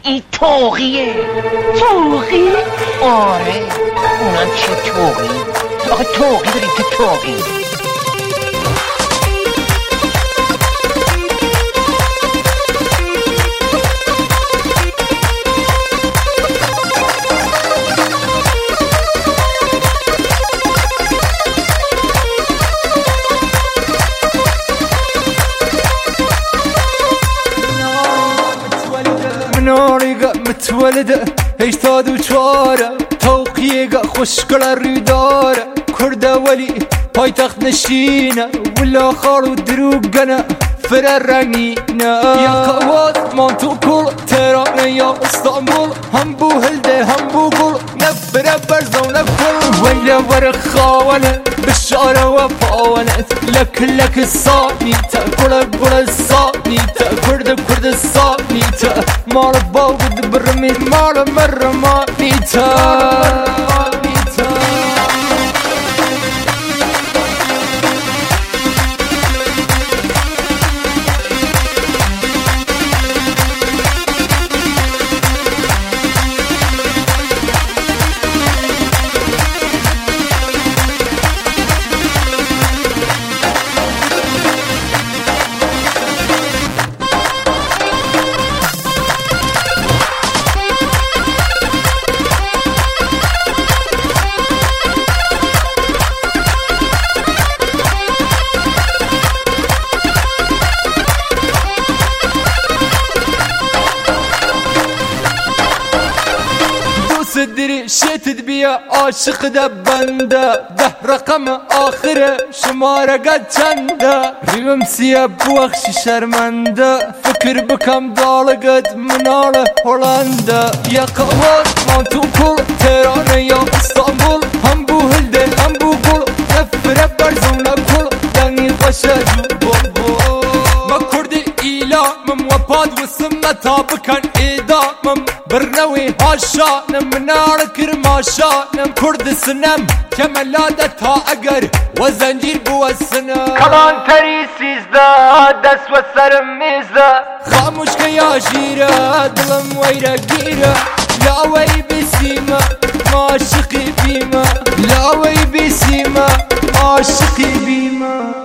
این توقیه. توقی؟ آره اونم چه توقی؟ آخه توقی داریم که توقی. مناريقة متولدة هيشتاد وشوارة توقيقة خوشقلة ريدارة كردة ولي هاي تخت نشينة ولا خارو دروقنا فرر رنگينا يا قواز مانتو كل تهران يا اسطنبول هم بو هلده هم بو قل نفر برزو نفر ويلا ورق خاونة بالشارة وفاونة لك الصانيتا كل الصانيتا كرد الصانيتا مال باود برميت مال مرمانيتا. صدري شتت بيا عاشق دبنده ده رقم آخره شماره قد چنده ريم سيا بوخش شرمنده فكر بكم دالقد منال هولنده يا قواز مانتو كل تهران يا اسطنبول هم بو هلده هم بو قل نفر برزون كل دني قشاجو بول ما كردي إيلامم وباد وسمتا بكن إيدامم برنوي هاشانم منار كرماشانم كرد سنم كملادة تا اگر وزنجير بو السنم كلان تري سيزده دست و سرم ميزده خاموش كيا جيره دلم ويره گيره لا وي بسيمه عاشقي بيمه لا وي بسيمه عاشقي بيمه